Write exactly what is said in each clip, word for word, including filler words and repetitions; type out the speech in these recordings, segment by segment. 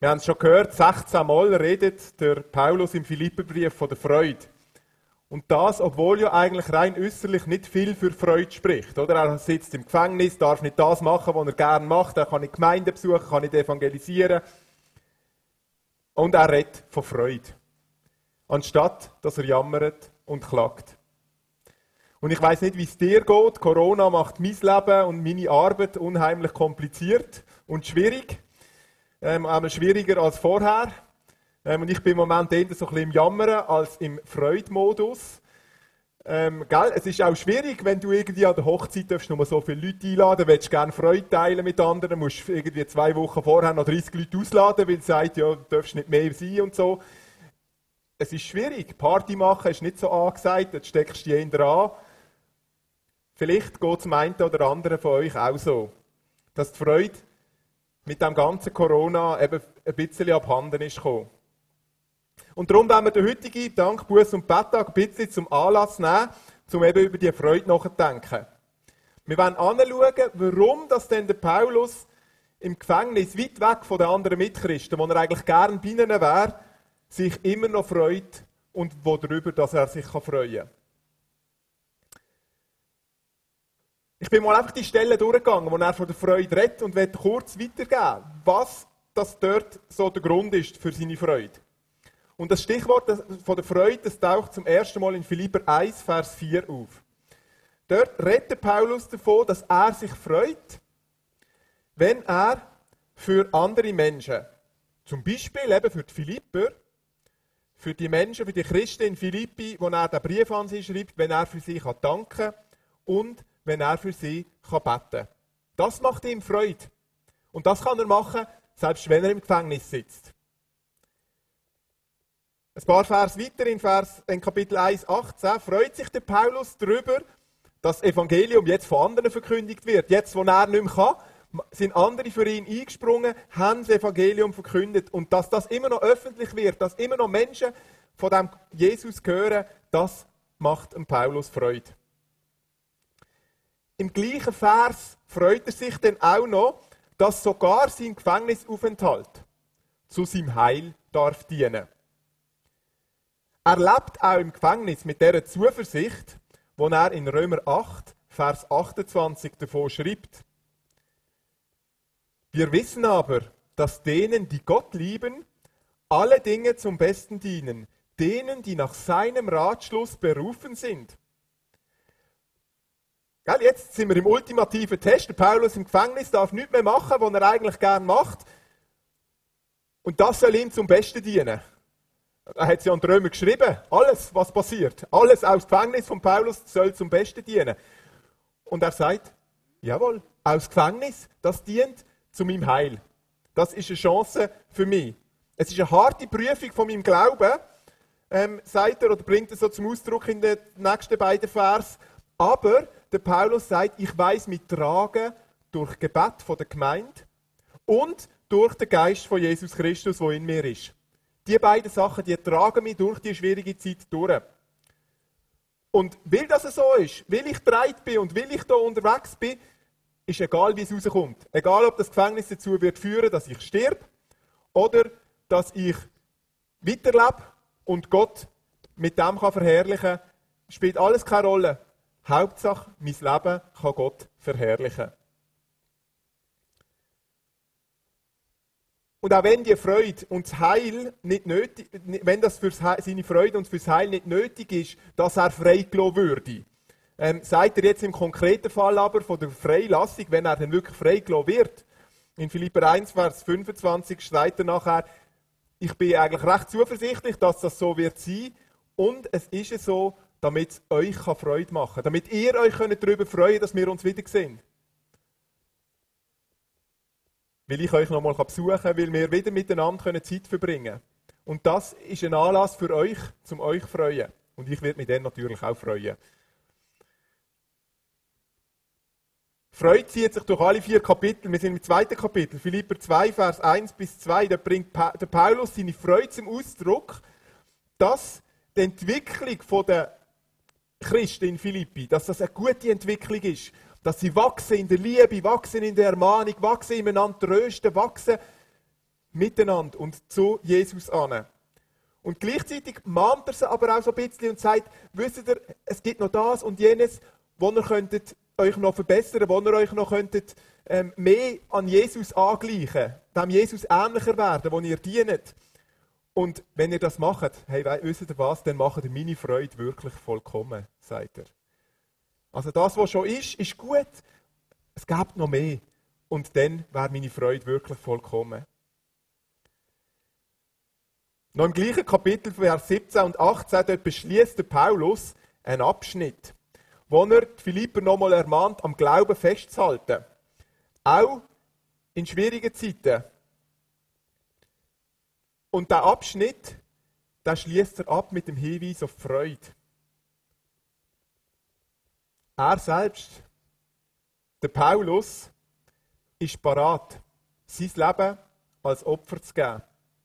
Wir haben es schon gehört, sechzehn Mal redet der Paulus im Philipperbrief von der Freude. Und das, obwohl ja eigentlich rein äußerlich nicht viel für Freude spricht. Oder? Er sitzt im Gefängnis, darf nicht das machen, was er gerne macht. Er kann nicht Gemeinden besuchen, kann nicht evangelisieren. Und er redet von Freude. Anstatt, dass er jammert und klagt. Und ich weiss nicht, wie es dir geht. Corona macht mein Leben und meine Arbeit unheimlich kompliziert und schwierig. Ähm, auch schwieriger als vorher. Ähm, und ich bin im Moment eher so ein bisschen im Jammern als im Freudmodus. Ähm, gell? Es ist auch schwierig, wenn du irgendwie an der Hochzeit darfst, nur so viele Leute einladen, willst gerne Freude teilen mit anderen, musst irgendwie zwei Wochen vorher noch dreißig Leute ausladen, weil sie sagt, ja, du darfst nicht mehr sein und so. Es ist schwierig. Party machen ist nicht so angesagt, jetzt steckst du dich eher an. Vielleicht geht es dem einen oder anderen von euch auch so, dass die Freude mit dem ganzen Corona eben ein bisschen abhanden ist gekommen. Und darum wollen wir den heutigen Dank, Buß- und Betttag ein bisschen zum Anlass nehmen, um eben über die Freude nachzudenken. Wir wollen anschauen, warum das denn der Paulus im Gefängnis, weit weg von den anderen Mitchristen, wo er eigentlich gerne bei ihnen wäre, sich immer noch freut und wo darüber, dass er sich freuen kann. Ich bin mal einfach die Stelle durchgegangen, wo er von der Freude redet und werde kurz weitergeben, was das dort so der Grund ist für seine Freude. Und das Stichwort von der Freude, das taucht zum ersten Mal in Philipper eins, Vers vier auf. Dort redet Paulus davon, dass er sich freut, wenn er für andere Menschen, zum Beispiel eben für die Philipper, für die Menschen, für die Christen in Philippi, wo er den Brief an sie schreibt, wenn er für sie danken kann und wenn er für sie beten kann. Das macht ihm Freude. Und das kann er machen, selbst wenn er im Gefängnis sitzt. Ein paar Vers weiter in, Vers, in Kapitel eins, achtzehn freut sich der Paulus darüber, dass das Evangelium jetzt von anderen verkündigt wird. Jetzt, wo er nicht mehr kann, sind andere für ihn eingesprungen, haben das Evangelium verkündet. Und dass das immer noch öffentlich wird, dass immer noch Menschen von dem Jesus hören, das macht dem Paulus Freude. Im gleichen Vers freut er sich dann auch noch, dass sogar sein Gefängnisaufenthalt zu seinem Heil darf dienen. Er lebt auch im Gefängnis mit dieser Zuversicht, wo er in Römer acht, Vers achtundzwanzig davon schreibt. Wir wissen aber, dass denen, die Gott lieben, alle Dinge zum Besten dienen, denen, die nach seinem Ratschluss berufen sind. Gell, jetzt sind wir im ultimativen Test. Der Paulus im Gefängnis darf nichts mehr machen, was er eigentlich gerne macht. Und das soll ihm zum Besten dienen. Er hat es ja an die Römer geschrieben. Alles, was passiert, alles aus dem Gefängnis von Paulus soll zum Besten dienen. Und er sagt, jawohl, aus Gefängnis, das dient zu meinem Heil. Das ist eine Chance für mich. Es ist eine harte Prüfung von meinem Glauben, ähm, sagt er, oder bringt er so zum Ausdruck in den nächsten beiden Vers. Aber der Paulus sagt, ich weiss mich tragen durch Gebet von der Gemeinde und durch den Geist von Jesus Christus, der in mir ist. Die beiden Sachen, die tragen mich durch die schwierige Zeit durch. Und weil das so ist, weil ich bereit bin und weil ich da unterwegs bin, ist egal, wie es rauskommt. Egal, ob das Gefängnis dazu wird führen, dass ich sterbe oder dass ich weiterlebe und Gott mit dem kann verherrlichen kann, spielt alles keine Rolle. Hauptsache, mein Leben kann Gott verherrlichen. Und auch wenn die Freude und das Heil nicht nötig, wenn das für seine Freude und fürs Heil nicht nötig ist, dass er freigelassen würde, ähm, sagt er jetzt im konkreten Fall aber von der Freilassung, wenn er dann wirklich freigelassen wird. In Philipper eins, Vers fünfundzwanzig schreibt er nachher, ich bin eigentlich recht zuversichtlich, dass das so wird sein. Und es ist so, damit es euch Freude machen kann. Damit ihr euch darüber freuen könnt, dass wir uns wiedersehen. Weil ich euch nochmal besuchen kann, weil wir wieder miteinander Zeit verbringen können. Und das ist ein Anlass für euch, um euch zu freuen. Und ich werde mich dann natürlich auch freuen. Freude zieht sich durch alle vier Kapitel. Wir sind im zweiten Kapitel, Philipper zwei, Vers eins bis zwei. Da bringt der Paulus seine Freude zum Ausdruck, dass die Entwicklung der Christen in Philippi, dass das eine gute Entwicklung ist. Dass sie wachsen in der Liebe, wachsen in der Ermahnung, wachsen ineinander trösten, wachsen miteinander und zu Jesus an. Und gleichzeitig mahnt er sie aber auch so ein bisschen und sagt, wisst ihr, es gibt noch das und jenes, wo ihr könntet euch noch verbessern, wo ihr euch noch könntet, ähm, mehr an Jesus angleichen, dem Jesus ähnlicher werden, wo ihr dient. Und wenn ihr das macht, hey, wisst ihr was, dann macht ihr meine Freude wirklich vollkommen, sagt er. Also das, was schon ist, ist gut. Es gibt noch mehr. Und dann wäre meine Freude wirklich vollkommen. Noch im gleichen Kapitel, Vers siebzehn und achtzehn, dort beschließt der Paulus einen Abschnitt, wo er die Philipper nochmal ermahnt, am Glauben festzuhalten. Auch in schwierigen Zeiten. Und der Abschnitt, den schließt er ab mit dem Hinweis auf Freude. Er selbst, der Paulus, ist parat, sein Leben als Opfer zu geben.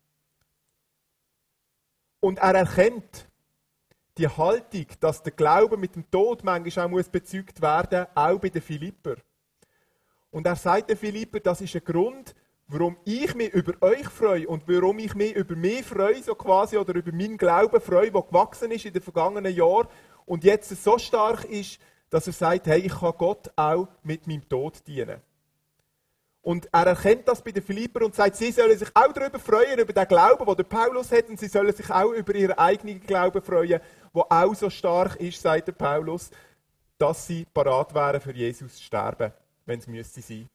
Und er erkennt die Haltung, dass der Glaube mit dem Tod manchmal auch muss bezeugt werden muss, auch bei den Philipper. Und er sagt den Philipper, das ist ein Grund, warum ich mich über euch freue und warum ich mich über mich freue, so quasi, oder über meinen Glauben freue, der gewachsen ist in den vergangenen Jahren und jetzt so stark ist, dass er sagt, hey, ich kann Gott auch mit meinem Tod dienen. Und er erkennt das bei den Philipper und sagt, sie sollen sich auch darüber freuen, über den Glauben, den der Paulus hat, und sie sollen sich auch über ihren eigenen Glauben freuen, der auch so stark ist, sagt der Paulus, dass sie parat wären, für Jesus zu sterben, wenn es müsste sein.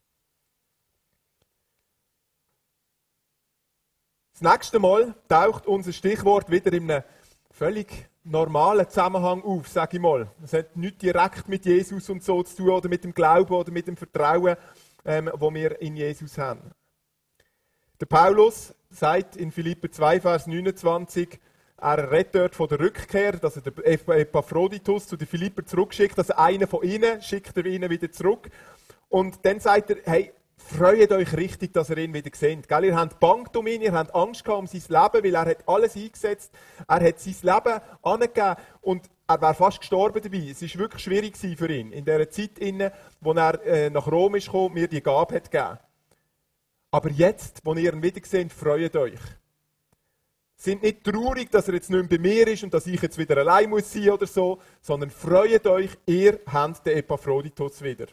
Das nächste Mal taucht unser Stichwort wieder in einem völlig normalen Zusammenhang auf, sage ich mal. Es hat nichts direkt mit Jesus und so zu tun oder mit dem Glauben oder mit dem Vertrauen, ähm, wo wir in Jesus haben. Der Paulus sagt in Philipper zwei, Vers neunundzwanzig, er redet dort von der Rückkehr, dass er den Epaphroditus zu den Philipper zurückschickt, also einen von ihnen schickt er ihnen wieder zurück. Und dann sagt er, hey, freut euch richtig, dass ihr ihn wieder seht. Gell? Ihr habt Bangt um ihn, ihr habt Angst gehabt um sein Leben, weil er hat alles eingesetzt. Er hat sein Leben angegeben und er wäre fast gestorben dabei. Es war wirklich schwierig für ihn, in dieser Zeit, in wo er äh, nach Rom ist gekommen, mir die Gabe hat gegeben. Aber jetzt, wo ihr ihn wieder seht, freut euch. Sind nicht traurig, dass er jetzt nicht mehr bei mir ist und dass ich jetzt wieder allein muss sein oder so, sondern freut euch, ihr habt den Epaphroditus wieder.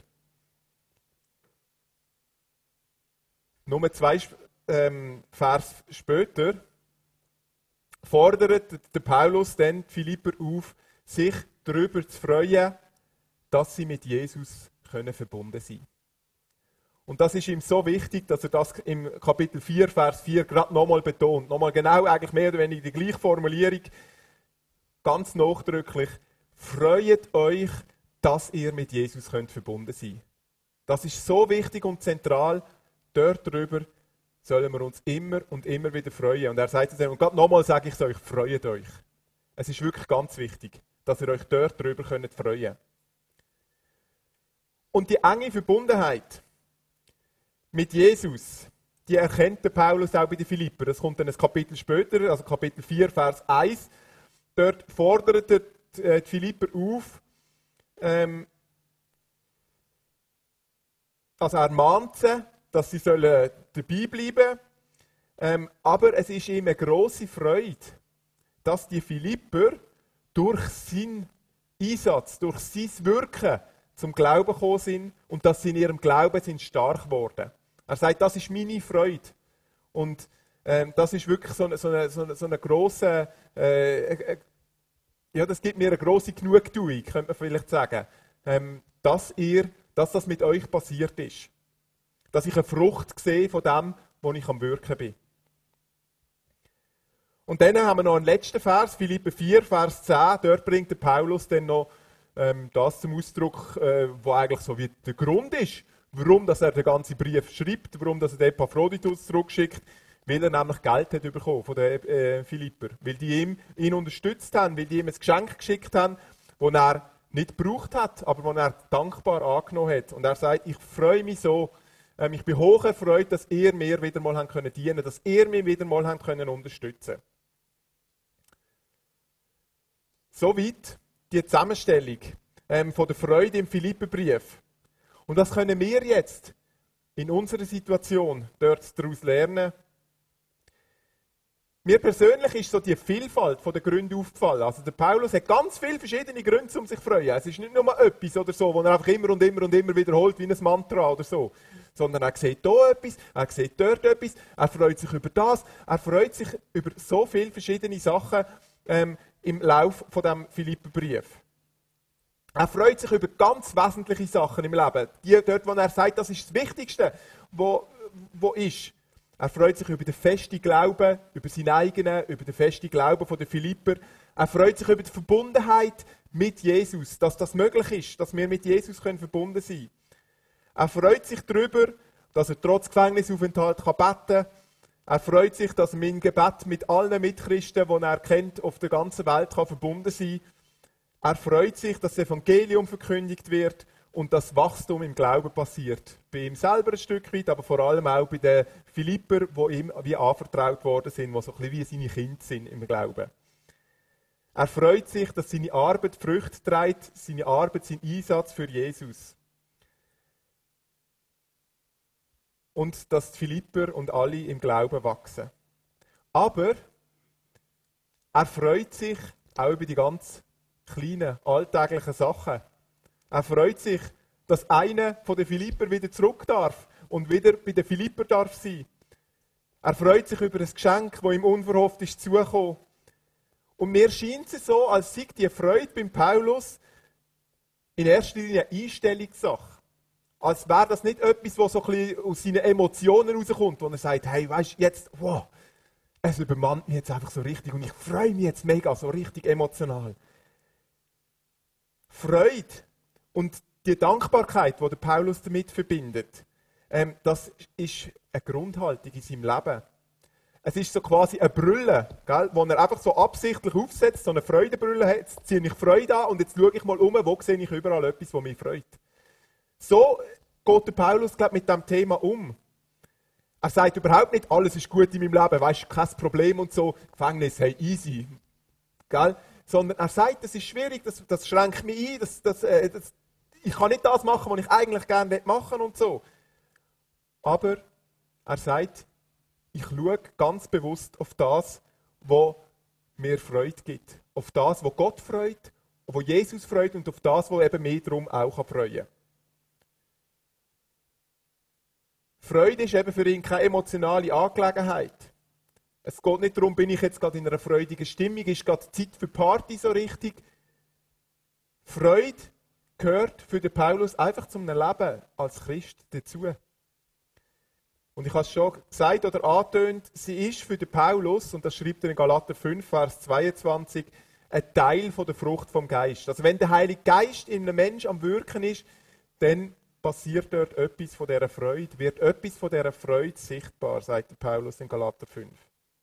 Nur zwei ähm, Vers später fordert der Paulus dann die Philipper auf, sich darüber zu freuen, dass sie mit Jesus können verbunden sein können. Und das ist ihm so wichtig, dass er das im Kapitel vier, Vers vier gerade nochmal betont. Nochmal genau, eigentlich mehr oder weniger die gleiche Formulierung, ganz nachdrücklich. Freut euch, dass ihr mit Jesus könnt verbunden sein könnt. Das ist so wichtig und zentral. Dort drüber sollen wir uns immer und immer wieder freuen. Und er sagt es dann, und gerade nochmal sage ich es euch, freut euch. Es ist wirklich ganz wichtig, dass ihr euch dort drüber könnt freuen. Und die enge Verbundenheit mit Jesus, die erkennt der Paulus auch bei den Philipper. Das kommt dann ein Kapitel später, also Kapitel vier, Vers eins. Dort fordert er die Philipper auf, ähm, also er mahnt sie, dass sie sollen dabei bleiben sollen. Ähm, aber es ist ihm eine grosse Freude, dass die Philipper durch seinen Einsatz, durch sein Wirken zum Glauben gekommen sind und dass sie in ihrem Glauben sind stark geworden. Er sagt, das ist meine Freude. Und ähm, das ist wirklich so eine, so eine, so eine, so eine grosse, äh, äh, ja, das gibt mir eine grosse Genugtuung, könnte man vielleicht sagen, ähm, dass, ihr, dass das mit euch passiert ist. Dass ich eine Frucht sehe von dem, wo ich am Wirken bin. Und dann haben wir noch einen letzten Vers, Philipper vier, Vers zehn. Dort bringt der Paulus dann noch ähm, das zum Ausdruck, äh, wo eigentlich so wie der Grund ist, warum dass er den ganzen Brief schreibt, warum dass er den Epaphroditus zurückschickt, weil er nämlich Geld hat bekommen von den äh, Philipper. Weil die ihm, ihn unterstützt haben, weil die ihm ein Geschenk geschickt haben, das er nicht gebraucht hat, aber das er dankbar angenommen hat. Und er sagt, ich freue mich so, ähm, ich bin hoch erfreut, dass ihr mir wieder mal haben können dienen, dass ihr mich wieder mal haben können unterstützen. Soweit die Zusammenstellung ähm, von der Freude im Philipperbrief. Und was können wir jetzt in unserer Situation dort daraus lernen Mir persönlich ist so die Vielfalt der Gründe aufgefallen. Also der Paulus hat ganz viele verschiedene Gründe, um sich zu freuen. Es ist nicht nur etwas oder so, wo er einfach immer und immer und immer wiederholt, wie ein Mantra oder so. Sondern er sieht hier etwas, er sieht dort etwas, er freut sich über das, er freut sich über so viele verschiedene Sachen ähm, im Lauf von dem Philipperbrief. Er freut sich über ganz wesentliche Sachen im Leben. Die dort, wo er sagt, das ist das Wichtigste, wo, wo ist. Er freut sich über den festen Glauben, über seinen eigenen, über den festen Glauben der Philipper. Er freut sich über die Verbundenheit mit Jesus, dass das möglich ist, dass wir mit Jesus können verbunden sein können. Er freut sich darüber, dass er trotz Gefängnisaufenthalt beten kann. Er freut sich, dass mein Gebet mit allen Mitchristen, die er kennt, auf der ganzen Welt kann verbunden sein kann. Er freut sich, dass das Evangelium verkündigt wird und das Wachstum im Glauben passiert. Bei ihm selber ein Stück weit, aber vor allem auch bei den Philipper, die ihm wie anvertraut worden sind, die so ein bisschen wie seine Kinder sind im Glauben. Er freut sich, dass seine Arbeit Früchte trägt, seine Arbeit, sein Einsatz für Jesus. Und dass die Philipper und alle im Glauben wachsen. Aber er freut sich auch über die ganz kleinen, alltäglichen Sachen. Er freut sich, dass einer von den Philipper wieder zurück darf und wieder bei den Philipper darf sein. Er freut sich über ein Geschenk, das ihm unverhofft ist zugekommen. Und mir scheint es so, als sei die Freude beim Paulus in erster Linie eine Einstellungssache. Als wäre das nicht etwas, was so ein bisschen aus seinen Emotionen rauskommt, wo er sagt, hey, weißt du, jetzt, wow, es übermannt mich jetzt einfach so richtig und ich freue mich jetzt mega, so richtig emotional. Freude und die Dankbarkeit, die der Paulus damit verbindet, ähm, das ist eine Grundhaltung in seinem Leben. Es ist so quasi eine Brille, gell, wo er einfach so absichtlich aufsetzt, so eine Freudebrille hat, jetzt ziehe ich Freude an und jetzt schaue ich mal um, wo sehe ich überall etwas, das mich freut. So geht der Paulus, glaub, mit diesem Thema um. Er sagt überhaupt nicht, alles ist gut in meinem Leben, weißt du, kein Problem und so, Gefängnis, hey, easy. Gell? Sondern er sagt, das ist schwierig, das, das schränkt mich ein, das, das, äh, das, ich kann nicht das machen, was ich eigentlich gerne machen will und so. Aber er sagt, ich schaue ganz bewusst auf das, was mir Freude gibt. Auf das, was Gott freut, was Jesus freut und auf das, was eben mich darum auch freuen kann. Freude ist eben für ihn keine emotionale Angelegenheit. Es geht nicht darum, bin ich jetzt gerade in einer freudigen Stimmung, ist gerade Zeit für Party so richtig. Freude gehört für den Paulus einfach zum Leben als Christ dazu. Und ich habe es schon gesagt oder angetönt, sie ist für den Paulus, und das schreibt er in Galater fünf, Vers zweiundzwanzig, ein Teil von der Frucht vom Geist. Also wenn der Heilige Geist in einem Menschen am Wirken ist, dann passiert dort etwas von dieser Freude, wird etwas von dieser Freude sichtbar, sagt der Paulus in Galater fünf.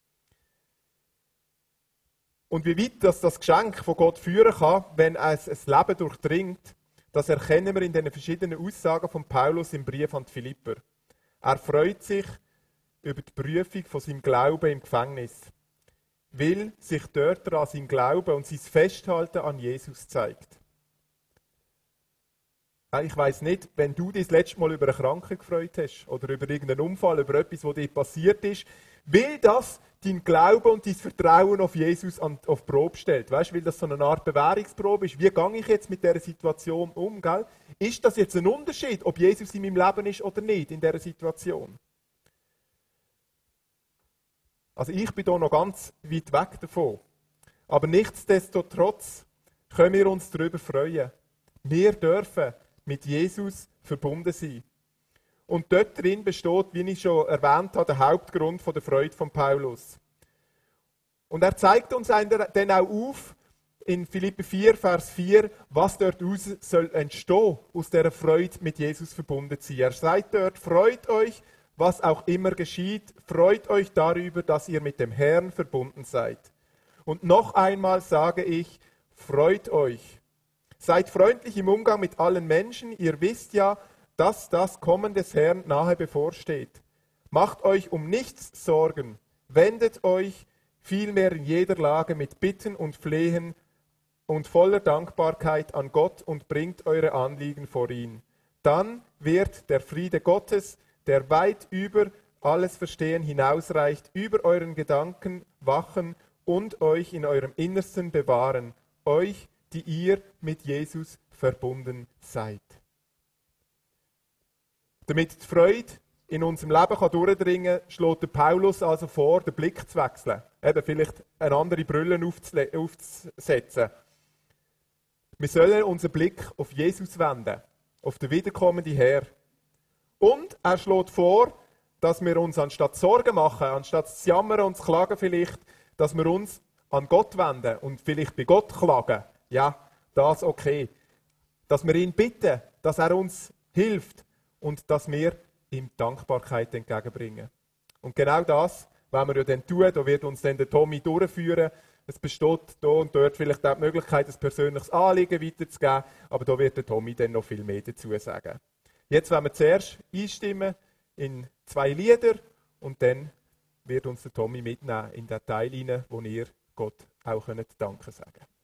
Und wie weit das, das Geschenk von Gott führen kann, wenn es ein Leben durchdringt, das erkennen wir in den verschiedenen Aussagen von Paulus im Brief an die Philipper. Er freut sich über die Prüfung von seinem Glauben im Gefängnis, weil sich dort daran sein Glauben und sein Festhalten an Jesus zeigt. Ich weiss nicht, wenn du dich das letzte Mal über eine Krankheit gefreut hast oder über irgendeinen Unfall, über etwas, was dir passiert ist, weil das dein Glaube und dein Vertrauen auf Jesus an, auf die Probe stellt. Weißt, weil das so eine Art Bewährungsprobe ist. Wie gehe ich jetzt mit dieser Situation um? Gell? Ist das jetzt ein Unterschied, ob Jesus in meinem Leben ist oder nicht in dieser Situation? Also ich bin da noch ganz weit weg davon. Aber nichtsdestotrotz können wir uns darüber freuen. Wir dürfen mit Jesus verbunden sein. Und dort drin besteht, wie ich schon erwähnt habe, der Hauptgrund der Freude von Paulus. Und er zeigt uns dann auch auf, in Philipper vier, Vers vier, was dort aus soll entstehen, aus dieser Freude mit Jesus verbunden zu sein. Er sagt dort, freut euch, was auch immer geschieht, freut euch darüber, dass ihr mit dem Herrn verbunden seid. Und noch einmal sage ich, freut euch. Seid freundlich im Umgang mit allen Menschen, ihr wisst ja, dass das Kommen des Herrn nahe bevorsteht. Macht euch um nichts Sorgen, wendet euch vielmehr in jeder Lage mit Bitten und Flehen und voller Dankbarkeit an Gott und bringt eure Anliegen vor ihn. Dann wird der Friede Gottes, der weit über alles Verstehen hinausreicht, über euren Gedanken wachen und euch in eurem Innersten bewahren, euch, die ihr mit Jesus verbunden seid. Damit die Freude in unserem Leben kann durchdringen kann, schlägt der Paulus also vor, den Blick zu wechseln. Eben vielleicht eine andere Brille aufzusetzen. Wir sollen unseren Blick auf Jesus wenden, auf den wiederkommenden Herr. Und er schlägt vor, dass wir uns anstatt Sorgen machen, anstatt zu jammern und zu klagen vielleicht, dass wir uns an Gott wenden und vielleicht bei Gott klagen. Ja, das okay. Dass wir ihn bitten, dass er uns hilft und dass wir ihm Dankbarkeit entgegenbringen. Und genau das wollen wir ja dann tun. Da wird uns dann der Tommy durchführen. Es besteht hier und dort vielleicht auch die Möglichkeit, ein persönliches Anliegen weiterzugeben, aber da wird der Tommy dann noch viel mehr dazu sagen. Jetzt wollen wir zuerst einstimmen in zwei Lieder und dann wird uns der Tommy mitnehmen in den Teil hinein, wo ihr Gott auch Danke sagen könnt.